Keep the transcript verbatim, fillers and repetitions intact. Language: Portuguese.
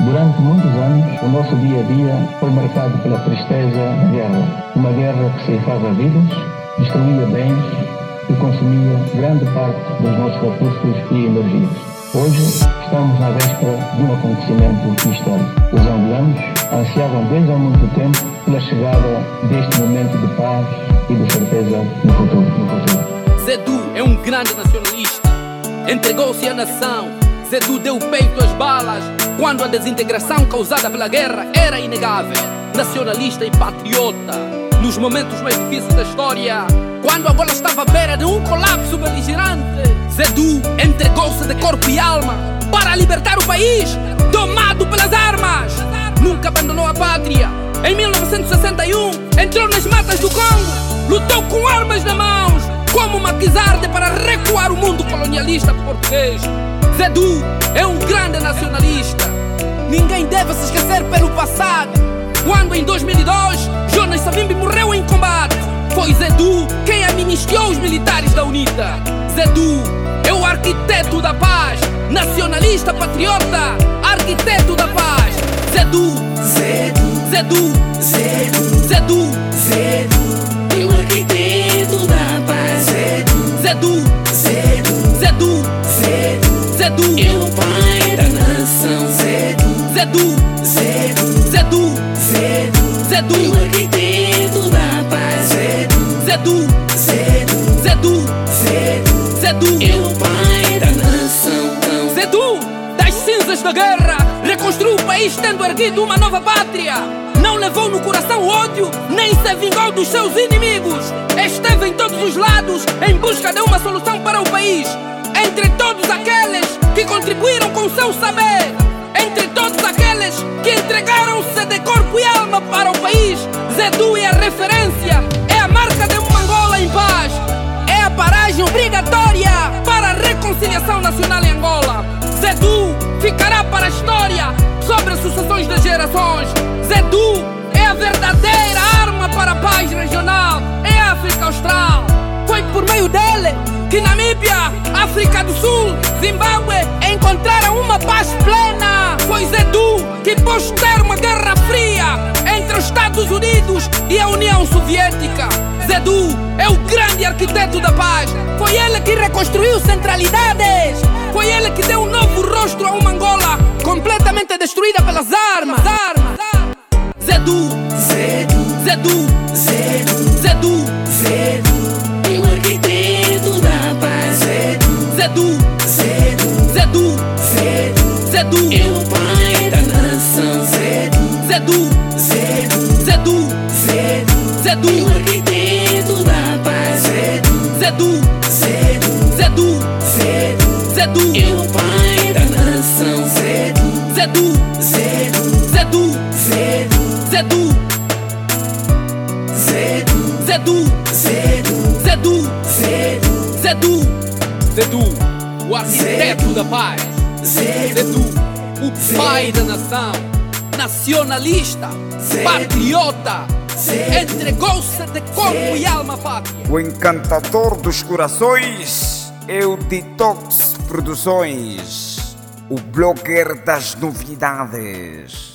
Durante muitos anos, o nosso dia-a-dia foi marcado pela tristeza da guerra. Uma guerra que ceifava vidas, destruía bens e consumia grande parte dos nossos recursos e energias. Hoje, estamos na véspera de um acontecimento histórico. Os angolanos ansiavam desde há muito tempo pela chegada deste momento de paz e de certeza no futuro. No futuro. Zedu é um grande nacionalista, entregou-se à nação. Zedu deu peito às balas quando a desintegração causada pela guerra era inegável. Nacionalista e patriota, nos momentos mais difíceis da história, quando Angola estava à beira de um colapso beligerante, Zedu entregou-se de corpo e alma para libertar o país domado pelas armas. Nunca abandonou a pátria. Em mil novecentos e sessenta e um, entrou nas matas do Congo, lutou com armas na mãos, como Maquisarde, para recuar o mundo colonialista português. Zedu é um grande nacionalista. Ninguém deve se esquecer pelo passado. Quando em dois mil e dois, Jonas Savimbi morreu em combate, foi Zedu quem amnistiou os militares da UNITA. Zedu é o arquiteto da paz, nacionalista, patriota, arquiteto da paz. Zedu, Zedu, Zedu, Zedu, Zedu, Zedu, é o arquiteto da paz. Zedu, Zedu, Zedu, Zedu, Zedu, Zedu, é o pai da nação. Zedu, Zedu, Zedu, Zedu, Zedu, Zedu, é o arquiteto da paz. Zedu, Zedu, Zedu, Zedu, Zedu, Zedu, é o pai da nação. Zedu, das cinzas da guerra, reconstruiu o país tendo erguido uma nova pátria. Não levou no coração ódio, nem se vingou dos seus inimigos. Esteve em todos os lados em busca de uma solução para o país. Entre todos aqueles que contribuíram com seu saber, entre todos aqueles que entregaram-se de corpo e alma para o país, Zedu é a referência, é a marca de uma Angola em paz, é a paragem obrigatória para a reconciliação nacional em Angola. Zedu ficará para a história sobre as sucessões das gerações. Zedu é a verdadeira arma para a paz regional em África Austral. Foi por meio dele que Namíbia, África do Sul, Zimbábue encontraram uma paz plena. Foi Zedu que pôs termo à Guerra Fria entre os Estados Unidos e a União Soviética. Zedu é o grande arquiteto da paz. Foi ele que reconstruiu centralidades. Foi ele que deu um novo rosto a uma Angola completamente destruída pelas armas. Zedu, Zedu, Zedu, Zedu, Zedu, Zedu, é o arquiteto da paz. Zedu, Zedu, Zedu, Zedu, Zedu, Zedu, é o pai da nação. Zedu, Zedu, Zedu, Zedu, Zedu, Zedu, é o arquiteto da paz. Zedu, Zedu, Zedu, Zedu, Zedu, Zedu, é o pai da nação. Zedu, Zedu, Zedu, Zedu, Zedu, Zedu, Zedu, Zedu, Zedu, Zedu, Zedu, Zedu, Zedu, o arquiteto da paz. Zedu, o pai da nação, nacionalista, patriota, entregou-se de corpo e alma à pátria. O encantador dos corações é o Detox Produções, o blogger das novidades.